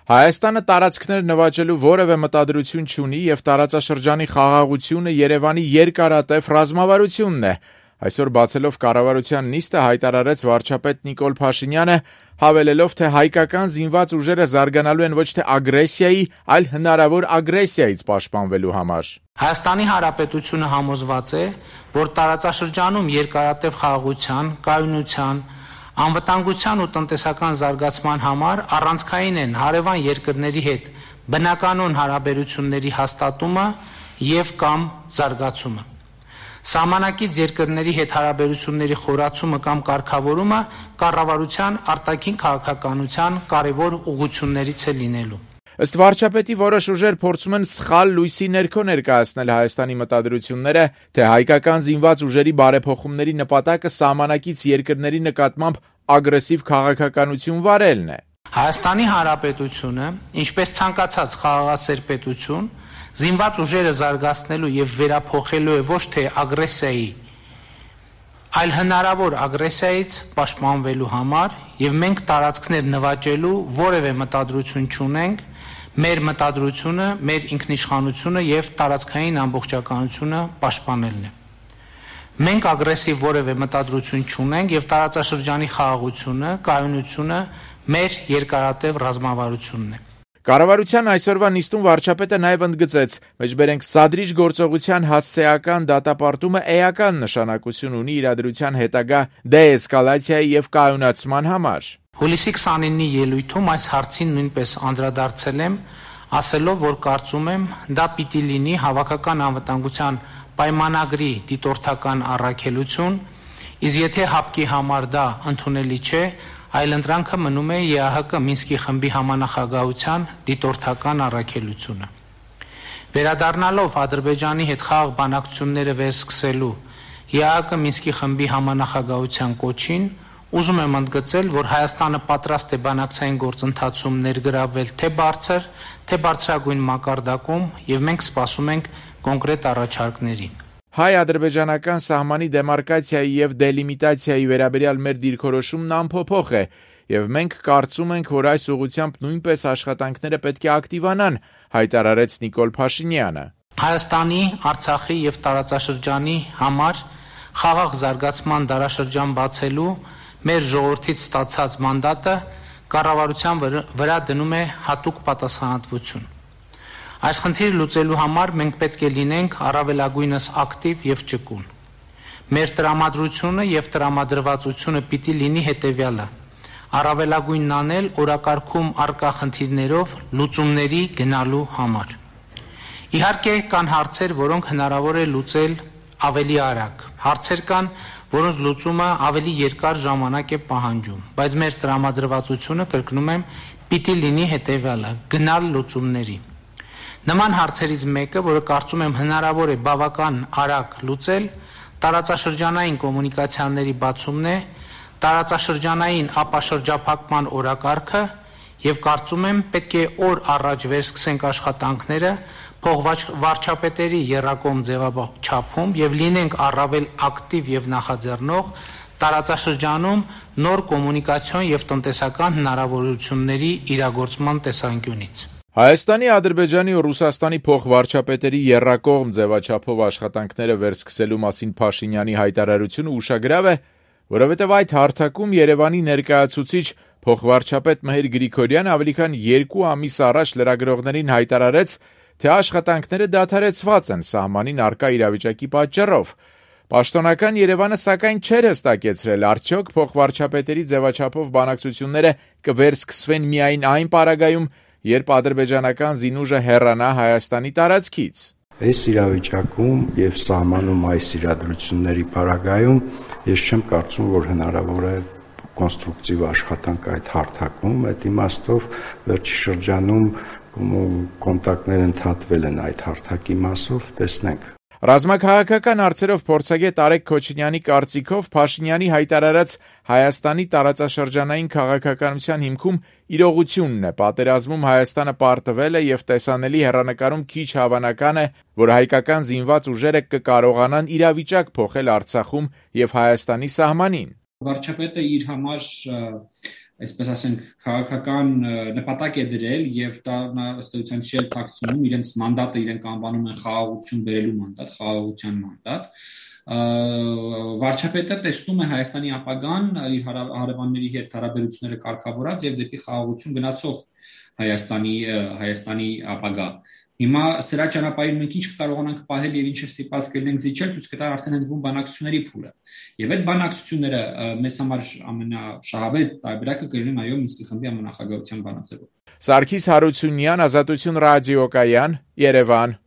Հայաստանը տարածքներ նվաճելու որևէ մտադրություն չունի եւ տարածաշրջանի խաղաղությունը Երևանի երկարատև ռազմավարությունն է։ Այսօր բացելով կառավարության նիստը հայտարարեց վարչապետ Նիկոլ Փաշինյանը, հավելելով, թե հայկական զինված ուժերը զարգանալու են ոչ թե ագրեսիայի, այլ հնարավոր ագրեսիայից պաշտպանվելու համար։ Հայաստանի Հանրապետությունը համոզված է, որ տարածաշրջանում երկարատև խաղաղության, կայունության, անվտանգության ու տնտեսական զարգացման համար առանցքային են հարևան երկրների հետ բնականոն հարաբերությունների հաստատումը եւ կամ զարգացումը։ Սահմանակից երկրների հետ հարաբերությունների խորացումը կամ կարգավորումը կառավարության արտաքին քաղաքականության կարևոր ուղղություններից է լինելու։ Ըստ վարչապետի որոշ ուժեր փորձում են սխալ լույսի ներքո ներկայացնել Հայաստանի մտադրությունները, թե հայկական զինված ուժերի բարեփոխումների նպատակը սահմանակից երկրների նկատմամբ ագրեսիվ քաղաքականություն վարելն է։ Հայաստանի Հանրապետությունը, ինչպես ցանկացած խաղաղասեր պետություն, զինված ուժերը զարգացնելու եւ վերափոխելու է ոչ թե ագրեսիայի, այլ հնարավոր ագրեսիայից պաշտպանվելու համար եւ մենք տարածքներ նվաճելու որևէ մտադրություն չունենք, մեր մտադրությունը, մեր ինքնիշխանությունը եւ տարածքային ամբողջականությունը պաշտպանելն է։ Մենք ագրեսիվ որևէ մտադրություն չունենք եւ տարածաշրջանի խաղաղությունը, կայունությունը մեր երկարատև ռազմավարությունն է։ Կառավարության այսօրվա նիստում վարչապետը նաև ընդգծեց, մեջբերենք սադրիչ գործողության հասցեական դատապարտումը էական նշանակություն ունի իրադրության հետագա դեէսկալացիայի եւ կայունացման համար։ Հուլիսի 29-ի ելույթում այս հարցին նույնպես անդրադարձել եմ, ասելով, որ կարծում եմ, դա պիտի լինի հավաքական անվտանգության պայմանագրի դիտորդական առաքելություն, իսկ եթե հապկի համար դա ընդունելի չէ, այլ ընտրանքը մնում է ԵԱՀԿ Մինսկի խմբի համանախագահության դիտորդական առաքելությունը։ Վերադառնալով Ադրբեջանի հետ խաղաղ բանակցությունները վերսկսելու ԵԱՀԿ Մինսկի խմբի համանախագահության կոչին, ուզում եմ ընդգծել, որ Հայաստանը պատրաստ է բանակցային գործընթացում ներգրավվել թե բարձր, թե բարձրագույն մակարդակում, եւ մենք սպասում ենք կոնկրետ առաջարկների։ Հայ-ադրբեջանական սահմանի դեմարկացիայի եւ դելիմիտացիայի վերաբերյալ մեր դիրքորոշումն անփոփոխ է, եւ մենք կարծում ենք, որ այս ուղղությամբ նույնպես աշխատանքները պետք է ակտիվանան, հայտարարեց Նիկոլ Փաշինյանը։ Հայաստանի, Արցախի եւ տարածաշրջանի համար խաղաղ զարգացման դարաշրջան բացելու մեր ժողովրդից ստացած մանդատը կառավարության վրա դնում է հատուկ պատասխանատվություն։ Այս խնդիրը լուծելու համար մենք պետք է լինենք առավելագույնս ակտիվ եւ ճկուն։ Մեր տրամադրությունը եւ տրամադրվածությունը պիտի լինի հետեւյալը. առավելագույնն անել օրակարգում առկա խնդիրներով լուծումների գնալու համար։ Իհարկե կան հարցեր, որոնք հնարավոր է լուծել ավելի արագ։ Հարցեր կան, որոնց լուծումը ավելի երկար ժամանակ է պահանջում, բայց մեր տրամադրվածությունը, կրկնում եմ, պիտի լինի հետեւյալը՝ գնալ լուծումների։ Նման հարցերից մեկը, որը կարծում եմ հնարավոր է բավական արագ լուծել, տարածաշրջանային կոմունիկացիաների բացումն է, տարածաշրջանային ապաշրջափակման օրակարգը եւ կարծում եմ պետք է օր առաջ վերսկսենք աշխատանքները փոխվարչապետերի եռակողմ ձևաչափում եւ լինենք առավել ակտիվ եւ նախաձեռնող տարածաշրջանում նոր կոմունիկացիոն եւ տնտեսական հնարավորությունների իրագործման տեսանկյունից։ Հայաստանի, Ադրբեջանի ու Ռուսաստանի փոխվարչապետերի եռակողմ ձևաչափով աշխատանքները վերսկսելու մասին Փաշինյանի հայտարարությունը ուշագրավ է, որովհետև այդ հարթակում Երևանի ներկայացուցիչ փոխվարչապետ Մհեր Գրիգորյանը ավելի քան 2 ամիս առաջ լրագրողներին հայտարարեց, թե աշխատանքները դադարեցված են սահմանին առկա իրավիճակի պատճառով։ Պաշտոնական Երևանը սակայն չէր հստակեցրել, արդյոք փոխվարչապետերի ձևաչափով բանակցությունները կվերսկսվեն միայն այն պարագայում, երբ ադրբեջանական զինուժը հեռանա Հայաստանի տարածքից։ Այս իրավիճակում եւ սահմանում այս իրադրությունների պարագայում ես չեմ կարծում, որ հնարավոր է կոնստրուկտիվ աշխատանք այդ հարթակում, այդ իմաստով վերջի շրջանում կոնտակտներ ընդհատվել են այդ հարթակի մասով, տեսնենք։ Ռազմաքաղաքական հարցերով փորձագետ Արեգ Քոչինյանի կարծիքով Փաշինյանի հայտարարած Հայաստանի տարածաշրջանային քաղաքականության հիմքում իրողությունն է, պատերազմում Հայաստանը պարտվել է եւ տեսանելի հեռանկարում քիչ հավանական է, որ հայկական զինված ուժերը կկարողանան իրավիճակ փոխել Արցախում եւ Հայաստանի սահմանին։ Վարչապետը իր համար այսպես ասենք, քաղաքական նպատակ է դրել եւ դա ըստ էության չի թաքցնում իրենց մանդատը, իրենք անվանում են խաղաղություն բերելու մանդատ, խաղաղության մանդատ։ Վարչապետը տեսնում է Հայաստանի ապագան իր հարևանների հետ հարաբերությունները կարգավորած եւ դեպի խաղաղություն գնացող Հայաստանի ապագա։ Հիմա սրա ճանապարհին մենք ինչ կարողանանք պահել եւ ինչ ստիպված կլինենք զիջել, ցույց կտա արդեն հենց բուն բանակցությունների փուլը։ Եվ այդ բանակցությունները մեզ համար ամենաշահավետ տարբերակը կլինեն այո Մինսկի խմբի համանախագահության բանաձևով։ Սարգիս Հարությունյան, Ազատություն ռադիոկայան, Երևան։